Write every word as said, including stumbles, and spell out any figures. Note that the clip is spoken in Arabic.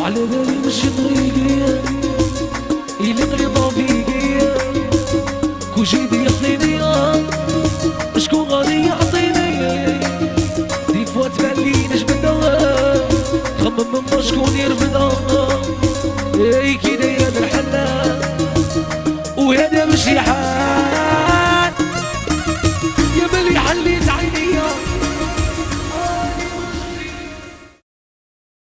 على بالي مش طريقي اللي غلطوا فيكي كوجيدي يعطيني شكون غادي يعطيني دي فوا تبالي نجبدها خمم من شكون يرفدها اي كي داير الحلا وهذا ماشي حال